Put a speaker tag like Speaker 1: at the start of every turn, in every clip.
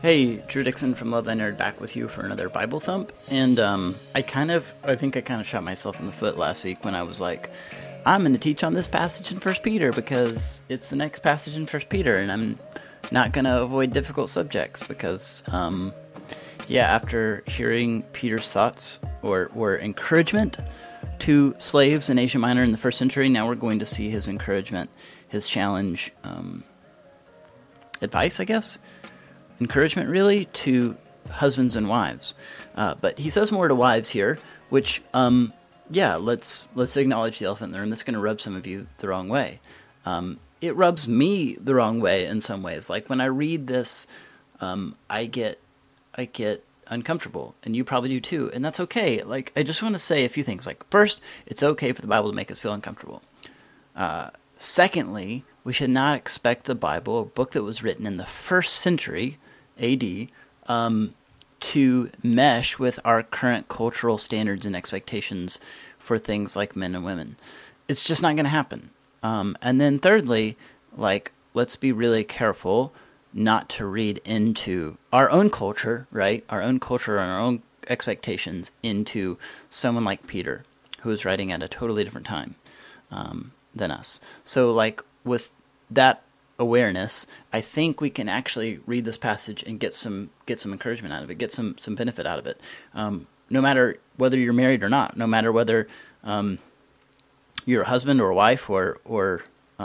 Speaker 1: Hey, Drew Dixon from Love Thy Nerd back with you for another Bible Thump. And I think I kind of shot myself in the foot last week when I was like, I'm going to teach on this passage in First Peter because it's the next passage in First Peter, and I'm not going to avoid difficult subjects because, after hearing Peter's thoughts or encouragement to slaves in Asia Minor in the first century, now we're going to see his encouragement, his challenge, advice, I guess. Encouragement, really, to husbands and wives. But he says more to wives here, which, let's acknowledge the elephant in the room. That's going to rub some of you the wrong way. It rubs me the wrong way in some ways. Like, when I read this, I get uncomfortable, and you probably do too, and that's okay. Like, I just want to say a few things. Like, first, it's okay for the Bible to make us feel uncomfortable. Secondly, we should not expect the Bible, a book that was written in the first century AD, to mesh with our current cultural standards and expectations for things like men and women. It's just not going to happen. And then thirdly, let's be really careful not to read into our own culture, right? Our own culture and our own expectations into someone like Peter, who is writing at a totally different time than us. So, with that awareness, I think we can actually read this passage and get some encouragement out of it, get some benefit out of it. No matter whether you're married or not, no matter whether you're a husband or a wife or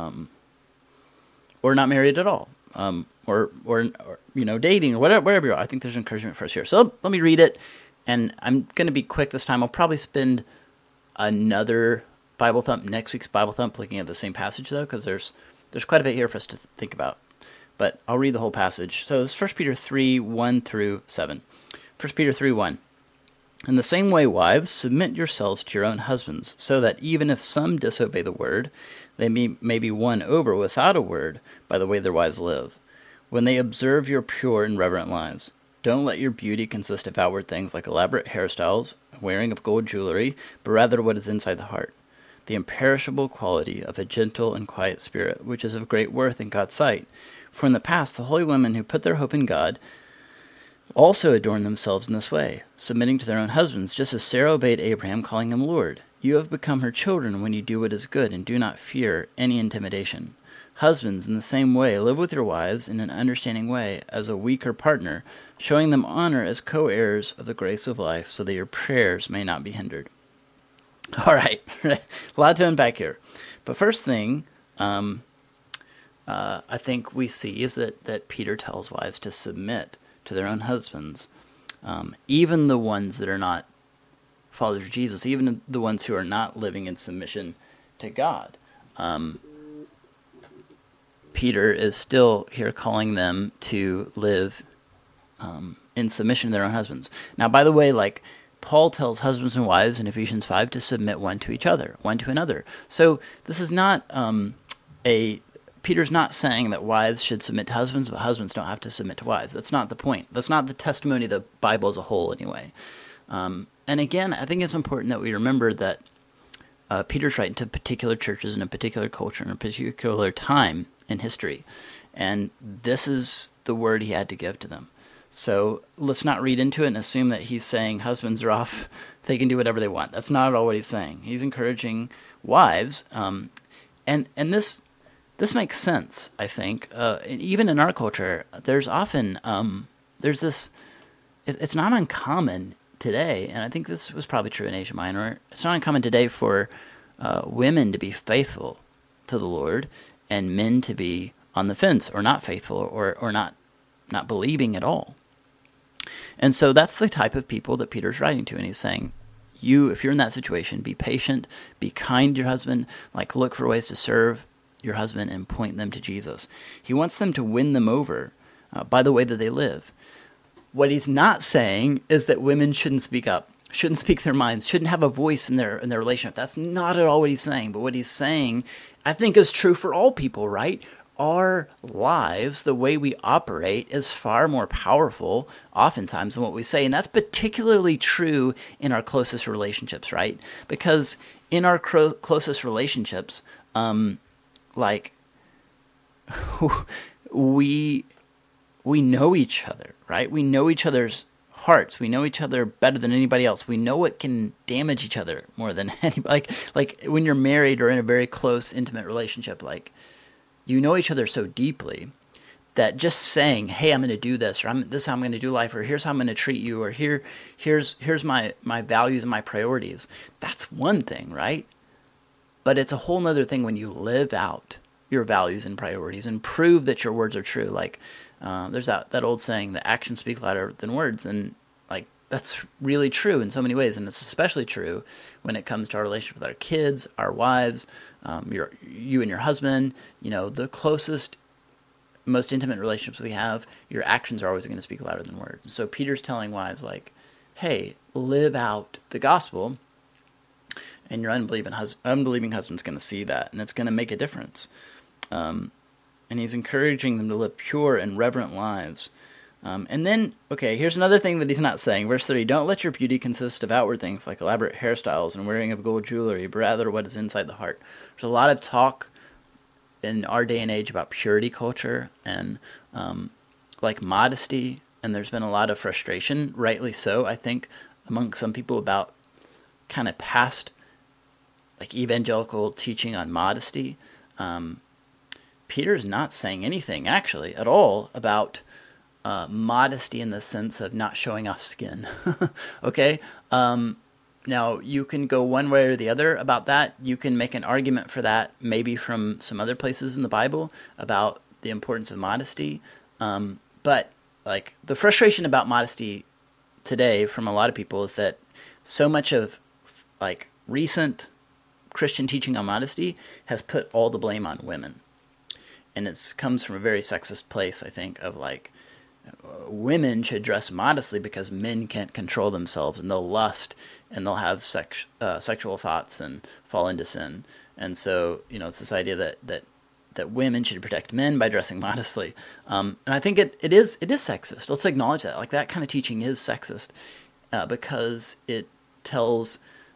Speaker 1: not married at all, or dating or whatever you are. I think there's encouragement for us here. So let me read it, and I'm going to be quick this time. I'll probably spend another Bible Thump, next week's Bible Thump, looking at the same passage though, because there's quite a bit here for us to think about. But I'll read the whole passage. So it's 1 Peter 3, 1 through 7. 1 Peter 3, 1. In the same way, wives, submit yourselves to your own husbands, so that even if some disobey the word, they may be won over without a word by the way their wives live, when they observe your pure and reverent lives. Don't let your beauty consist of outward things like elaborate hairstyles, wearing of gold jewelry, but rather what is inside the heart, the imperishable quality of a gentle and quiet spirit, which is of great worth in God's sight. For in the past, the holy women who put their hope in God also adorned themselves in this way, submitting to their own husbands, just as Sarah obeyed Abraham, calling him Lord. You have become her children when you do what is good and do not fear any intimidation. Husbands, in the same way, live with your wives in an understanding way, as a weaker partner, showing them honor as co-heirs of the grace of life, so that your prayers may not be hindered. All right, a lot to unpack here. But first thing, I think we see is that Peter tells wives to submit to their own husbands, even the ones that are not followers of Jesus, even the ones who are not living in submission to God. Peter is still here calling them to live in submission to their own husbands. Now, by the way, Paul tells husbands and wives in Ephesians 5 to submit one to each other, one to another. So this is not Peter's not saying that wives should submit to husbands, but husbands don't have to submit to wives. That's not the point. That's not the testimony of the Bible as a whole, anyway. And again, I think it's important that we remember that Peter's writing to particular churches in a particular culture in a particular time in history. And this is the word he had to give to them. So let's not read into it and assume that he's saying husbands are off, they can do whatever they want. That's not at all what he's saying. He's encouraging wives, and this makes sense, I think. Even in our culture, there's often, there's this, it's not uncommon today, and I think this was probably true in Asia Minor, it's not uncommon today for women to be faithful to the Lord and men to be on the fence or not faithful or not believing at all. And so that's the type of people that Peter's writing to, and he's saying, if you're in that situation, be patient, be kind to your husband, look for ways to serve your husband and point them to Jesus. He wants them to win them over by the way that they live. What he's not saying is that women shouldn't speak up, shouldn't speak their minds, shouldn't have a voice in their relationship. That's not at all what he's saying. But what he's saying, I think, is true for all people, right? Our lives, the way we operate, is far more powerful oftentimes than what we say. And that's particularly true in our closest relationships, right? Because in our closest relationships, we we know each other, right? We know each other's hearts. We know each other better than anybody else. We know what can damage each other more than anybody. Like when you're married or in a very close, intimate relationship, like you know each other so deeply that just saying, "Hey, I'm going to do this," or "This is how I'm going to do life," or "Here's how I'm going to treat you," or "Here's my values and my priorities." That's one thing, right? But it's a whole nother thing when you live out your values and priorities and prove that your words are true. Like there's that old saying, "The actions speak louder than words," and like that's really true in so many ways, and it's especially true when it comes to our relationship with our kids, our wives, you and your husband. You know, the closest, most intimate relationships we have, your actions are always going to speak louder than words. So Peter's telling wives, like, hey, live out the gospel, and your unbelieving husband's going to see that, and it's going to make a difference. And he's encouraging them to live pure and reverent lives. And then, okay, here's another thing that he's not saying. Verse 3, don't let your beauty consist of outward things like elaborate hairstyles and wearing of gold jewelry, but rather what is inside the heart. There's a lot of talk in our day and age about purity culture and like modesty, and there's been a lot of frustration, rightly so, I think, among some people about kind of past like evangelical teaching on modesty. Peter's not saying anything actually at all about modesty in the sense of not showing off skin. Okay? Now, you can go one way or the other about that. You can make an argument for that, maybe from some other places in the Bible, about the importance of modesty. But like the frustration about modesty today from a lot of people is that so much of like recent Christian teaching on modesty has put all the blame on women. And it comes from a very sexist place, I think, of like, women should dress modestly because men can't control themselves and they'll lust and they'll have sexual thoughts and fall into sin. And so, you know, it's this idea that women should protect men by dressing modestly. And I think it is sexist. Let's acknowledge that. Like that kind of teaching is sexist because it tells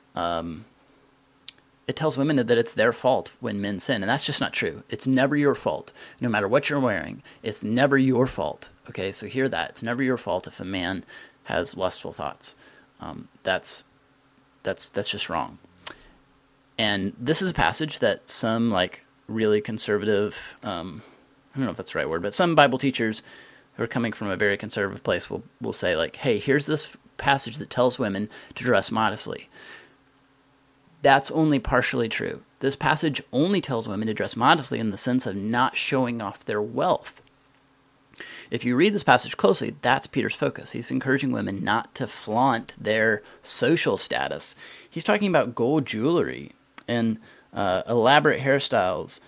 Speaker 1: women that it's their fault when men sin, and that's just not true. It's never your fault. No matter what you're wearing, it's never your fault. Okay, so hear that. It's never your fault if a man has lustful thoughts. That's just wrong. And this is a passage that some like really conservative, I don't know if that's the right word, but some Bible teachers who are coming from a very conservative place will say like, hey, here's this passage that tells women to dress modestly. That's only partially true. This passage only tells women to dress modestly in the sense of not showing off their wealth. If you read this passage closely, that's Peter's focus. He's encouraging women not to flaunt their social status. He's talking about gold jewelry and elaborate hairstyles.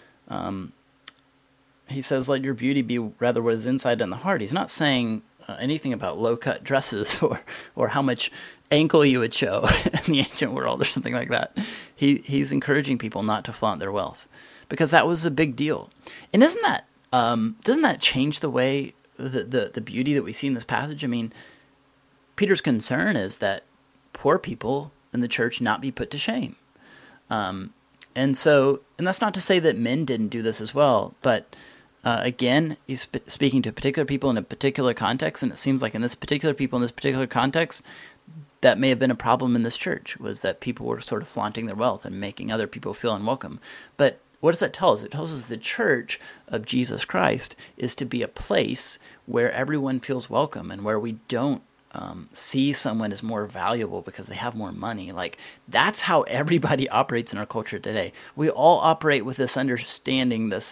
Speaker 1: He says, let your beauty be rather what is inside and the heart. He's not saying anything about low-cut dresses or how much ankle you would show in the ancient world or something like that. He's encouraging people not to flaunt their wealth because that was a big deal. And doesn't that change the way the beauty that we see in this passage? I mean, Peter's concern is that poor people in the church not be put to shame. And that's not to say that men didn't do this as well, but again, he's speaking to particular people in a particular context, and it seems like in this particular people in this particular context, that may have been a problem in this church, was that people were sort of flaunting their wealth and making other people feel unwelcome. But what does that tell us? It tells us the church of Jesus Christ is to be a place where everyone feels welcome and where we don't see someone as more valuable because they have more money. Like, that's how everybody operates in our culture today. We all operate with this understanding, this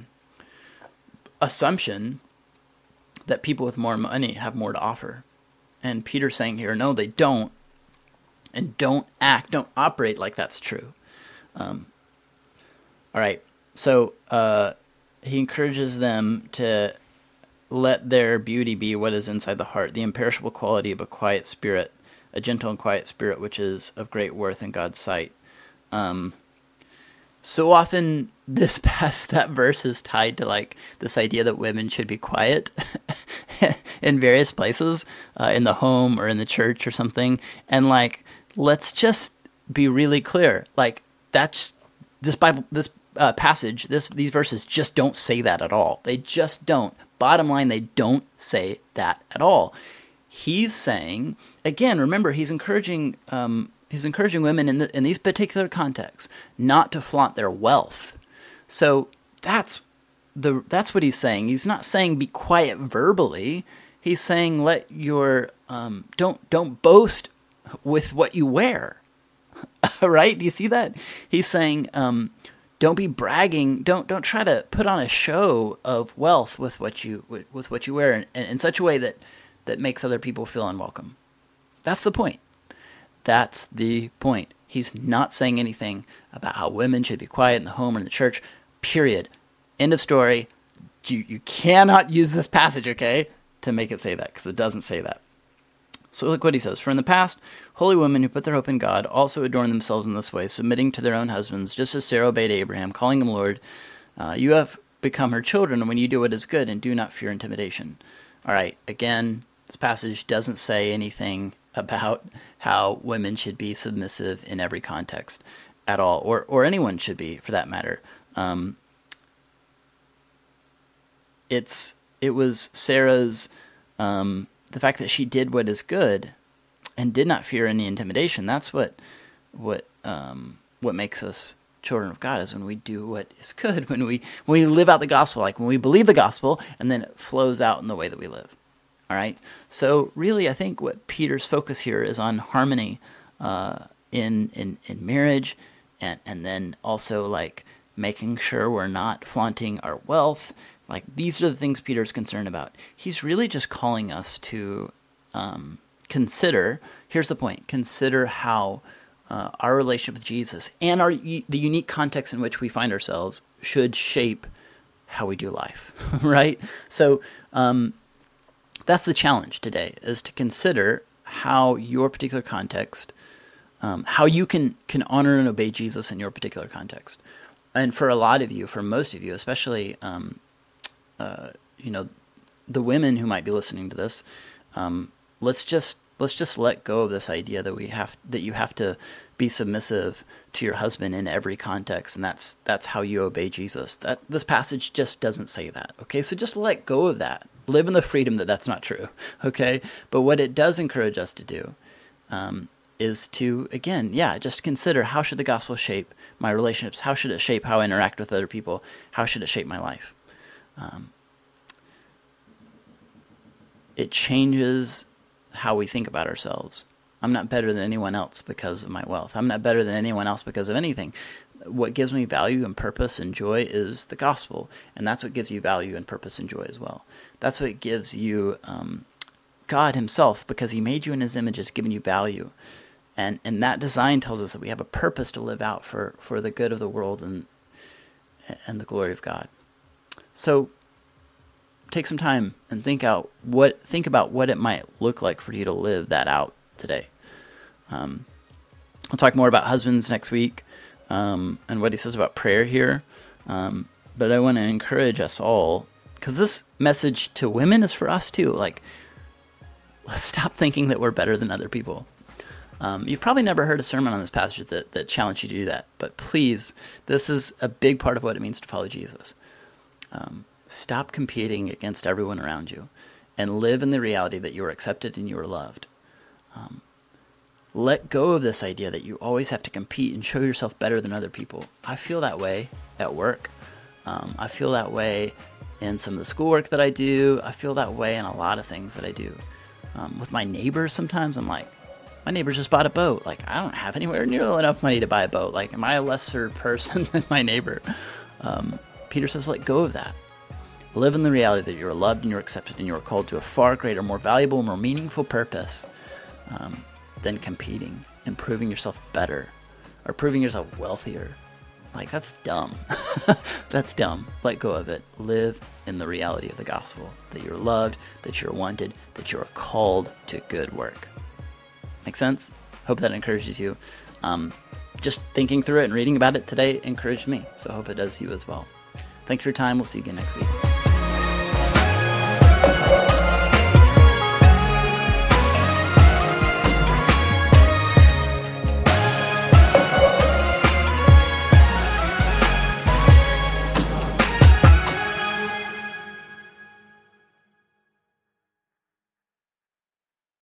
Speaker 1: assumption that people with more money have more to offer. And Peter's saying here, no, they don't. And don't operate like that's true. All right, so he encourages them to let their beauty be what is inside the heart, the imperishable quality of a quiet spirit, a gentle and quiet spirit, which is of great worth in God's sight. So often that verse is tied to like this idea that women should be quiet in various places, in the home or in the church or something. And like, let's just be really clear. Like this passage, these verses just don't say that at all. They just don't. bottom line, they don't say that at all. He's saying, again, remember, he's encouraging women in these particular contexts not to flaunt their wealth. So that's what he's saying. He's not saying be quiet verbally. He's saying let your don't boast with what you wear. Right? Do you see that? He's saying don't be bragging. Don't try to put on a show of wealth with what you wear in such a way that makes other people feel unwelcome. That's the point. That's the point. He's not saying anything about how women should be quiet in the home or in the church. Period. End of story. You cannot use this passage, okay, to make it say that, because it doesn't say that. So look what he says. For in the past, holy women who put their hope in God also adorned themselves in this way, submitting to their own husbands, just as Sarah obeyed Abraham, calling him Lord. You have become her children when you do what is good and do not fear intimidation. All right, again, this passage doesn't say anything about how women should be submissive in every context at all, or anyone should be, for that matter. It was Sarah's, the fact that she did what is good and did not fear any intimidation. That's what makes us children of God, is when we do what is good, when we live out the gospel, like when we believe the gospel and then it flows out in the way that we live. All right. So really, I think what Peter's focus here is on harmony in marriage, and then also like making sure we're not flaunting our wealth. Like, these are the things Peter's concerned about. He's really just calling us to consider. Here's the point: consider how our relationship with Jesus and the unique context in which we find ourselves should shape how we do life. Right. So. That's the challenge today, is to consider how your particular context, how you can honor and obey Jesus in your particular context. And for a lot of you, for most of you, especially, the women who might be listening to this, let's just let go of this idea that you have to be submissive to your husband in every context, and that's how you obey Jesus. This passage just doesn't say that. Okay, so just let go of that. Live in the freedom that that's not true, okay? But what it does encourage us to do is to, again, just consider, how should the gospel shape my relationships? How should it shape how I interact with other people? How should it shape my life? It changes how we think about ourselves. I'm not better than anyone else because of my wealth. I'm not better than anyone else because of anything. What gives me value and purpose and joy is the gospel, and that's what gives you value and purpose and joy as well. That's what gives you God himself, because he made you in his image, has given you value. And that design tells us that we have a purpose to live out for the good of the world and the glory of God. So take some time and think about what it might look like for you to live that out today. I'll talk more about husbands next week, and what he says about prayer here. But I want to encourage us all, because this message to women is for us too. Like, let's stop thinking that we're better than other people. You've probably never heard a sermon on this passage that challenged you to do that. But please, this is a big part of what it means to follow Jesus. Stop competing against everyone around you and live in the reality that you are accepted and you are loved. Let go of this idea that you always have to compete and show yourself better than other people. I feel that way at work. I feel that way in some of the schoolwork that I do. I feel that way in a lot of things that I do. With my neighbors, sometimes I'm like, my neighbors just bought a boat. Like, I don't have anywhere near enough money to buy a boat. Like, am I a lesser person than my neighbor? Peter says, let go of that. Live in the reality that you're loved and you're accepted and you're called to a far greater, more valuable, more meaningful purpose than competing and proving yourself better or proving yourself wealthier. Like, that's dumb. That's dumb. Let go of it. Live in the reality of the gospel, that you're loved, that you're wanted, that you're called to good work. Make sense? Hope that encourages you. Just thinking through it and reading about it today encouraged me, so I hope it does you as well. Thanks for your time. We'll see you again next week.